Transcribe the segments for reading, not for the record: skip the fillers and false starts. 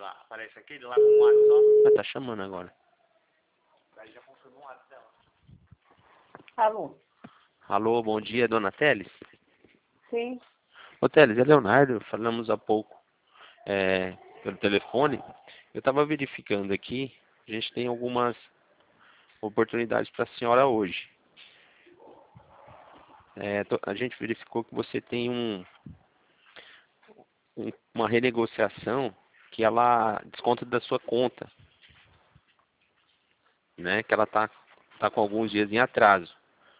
aparece aquele lá com o WhatsApp só. Tá chamando agora. Aí já funcionou o WhatsApp dela. Alô? Alô, bom dia, dona Teles? Sim. Ô Teles, é Leonardo, falamos há pouco pelo telefone. Eu estava verificando aqui, a gente tem algumas oportunidades para a senhora hoje. A gente verificou que você tem uma renegociação que ela desconta da sua conta, né? Que ela tá com alguns dias em atraso.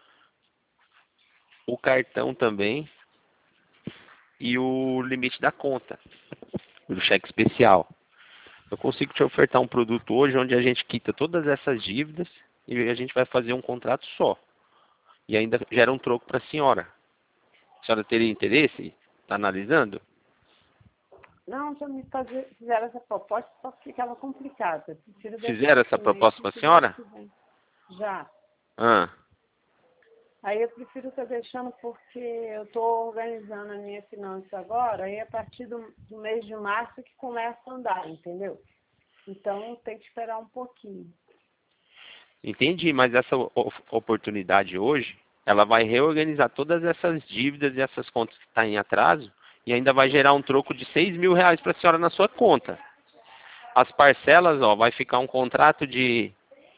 O cartão também e o limite da conta, do cheque especial. Eu consigo te ofertar um produto hoje onde a gente quita todas essas dívidas e a gente vai fazer um contrato só. E ainda gera um troco para a senhora. A senhora teria interesse? Está analisando? Não, já me fizeram essa proposta, só que ficava complicada. Fizeram essa proposta para a senhora? Já. Ah. Aí eu prefiro estar deixando porque eu estou organizando a minha finança agora, aí a partir do mês de março que começa a andar, entendeu? Então tem que esperar um pouquinho. Entendi, mas essa oportunidade hoje, ela vai reorganizar todas essas dívidas e essas contas que estão em atraso e ainda vai gerar um troco de R$ 6.000 para a senhora na sua conta. As parcelas, ó, vai ficar um contrato de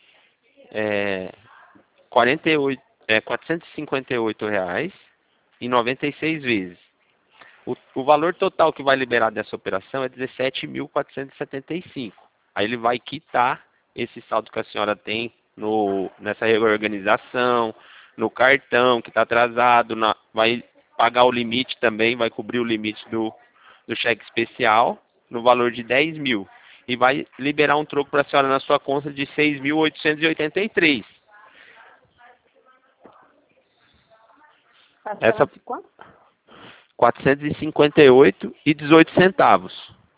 R$ 458 em 96 vezes. O valor total que vai liberar dessa operação é R$ 17.475. Aí ele vai quitar esse saldo que a senhora tem nessa reorganização, no cartão que está atrasado, vai pagar o limite também, vai cobrir o limite do cheque especial no valor de 10 mil. E vai liberar um troco para a senhora na sua conta de 6.883. Essa De quanto? 458,18.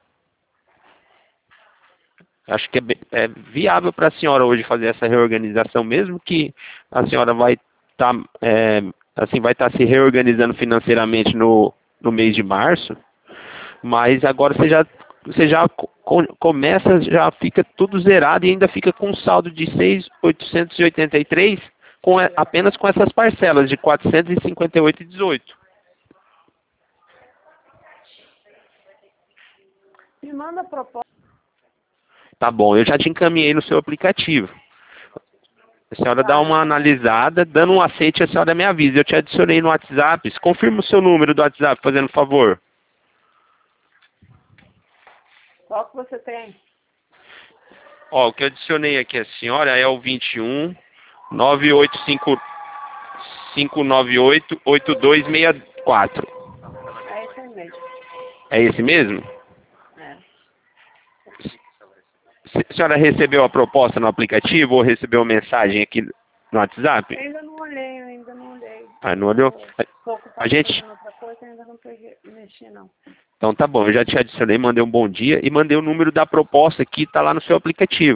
Acho que é viável para a senhora hoje fazer essa reorganização, mesmo que a senhora vai estar vai estar se reorganizando financeiramente no mês de março, mas agora você já começa, já fica tudo zerado e ainda fica com um saldo de 6.883 apenas com essas parcelas de 458,18. Me manda a proposta. Tá bom, eu já te encaminhei no seu aplicativo. A senhora dá uma analisada, dando um aceite, a senhora me avisa. Eu te adicionei no WhatsApp. Confirma o seu número do WhatsApp, fazendo favor. Qual que você tem? Ó, o que eu adicionei aqui a senhora é o 21 985 598 8264. É esse aí mesmo. É esse mesmo? É. A senhora recebeu a proposta no aplicativo ou recebeu mensagem aqui no WhatsApp? Ainda não olhei, Ah, não olhou? A gente... outra coisa, ainda não mexi, não. Então tá bom, eu já te adicionei, mandei um bom dia e mandei o número da proposta que tá lá no seu aplicativo.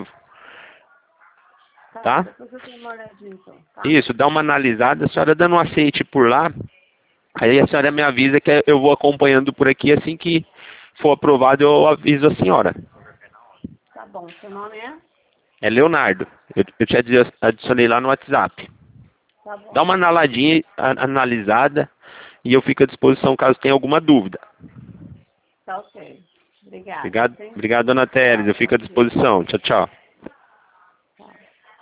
Tá? Depois eu tenho uma olhadinha, então. Tá? Isso, dá uma analisada, a senhora dando um aceite por lá, aí a senhora me avisa que eu vou acompanhando por aqui, assim que for aprovado eu aviso a senhora. Tá bom, seu nome é? É Leonardo, eu te adicionei lá no WhatsApp. Tá bom. Dá uma analisada e eu fico à disposição caso tenha alguma dúvida. Tá ok. Obrigada. Obrigado, dona Teres, eu fico à disposição. Tchau, tchau.